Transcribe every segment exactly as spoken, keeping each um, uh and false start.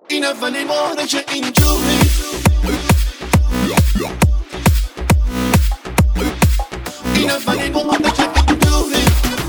این اولین باره که اینجوری این اولین باره که اینجوری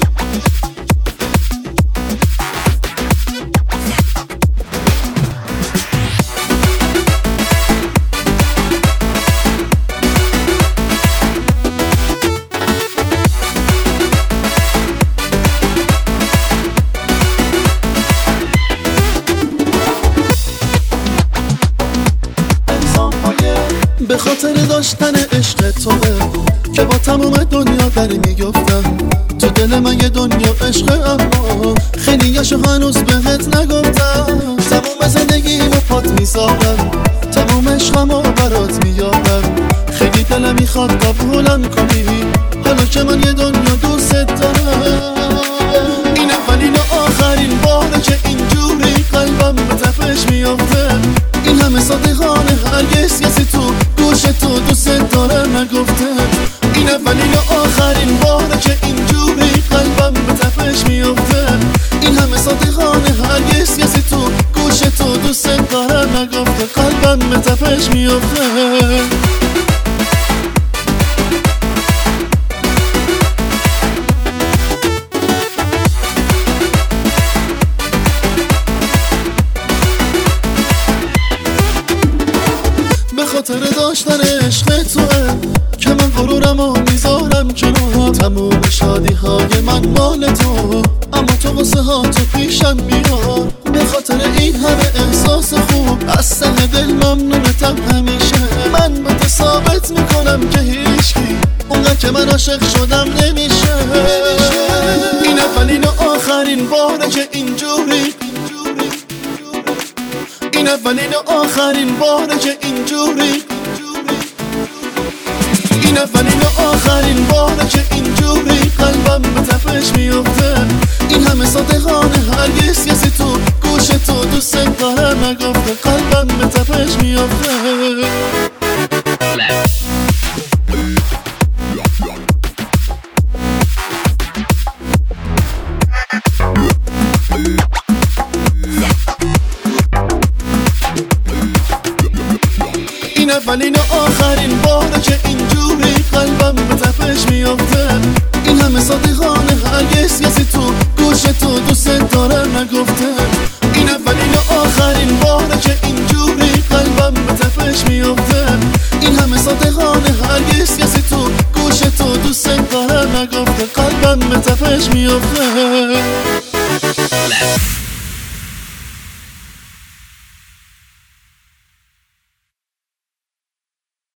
به خاطر داشتن عشق توه که با تمام دنیا در میگفتم تو دل من یه دنیا عشق، اما خیلیاشو هنوز بهت نگفتم. تمام زندگیمو پات میذارم، تمام عشقمو برات میارم. خیلی دلم میخواد قبولم کنی حالا که من یه دنیا دوست دارم. این اولین و آخرین باره که اینجوری قلبم به تپش میافته. این همه صادقانه هرگز کسی تو گوش تو دوست داره نگفته. این اولین و آخرین باره که اینجوری قلبم به تپش میافته. این همه صادقانه هرگز کسی تو گوش تو دوست داره نگفته. قلبم به تپش میافته. خاطر داشتن عشق توه که من غرورمو میذارم کنار. تموم شادی های من مال تو، اما تو واسه ها تو پیشم بیار. به خاطر این همه احساس خوب از ته دل ممنونتم همیشه. من به تو ثابت میکنم که هیچکی اونقدر که من عاشق شدم نمیشه. این اولین و آخرین باره که اینجوری این اولین و آخرین باره که اینجوری این اولین و آخرین باره که اینجوری قلبم به تپش میافته. این همه صادقانه هرگز کسی تو گوش تو دوست داره نگفته. قلبم به تپش میافته. این اولین و آخرین باره که اینجوری قلبم به تپش میافته. این همه صادقانه هرگز کسی تو گوش تو دوست داره نگفته. این اولین و آخرین باره که اینجوری قلبم به تپش میافته. این همه صادقانه هرگز کسی تو گوش تو دوست داره نگفته. قلبم به تپش میافته.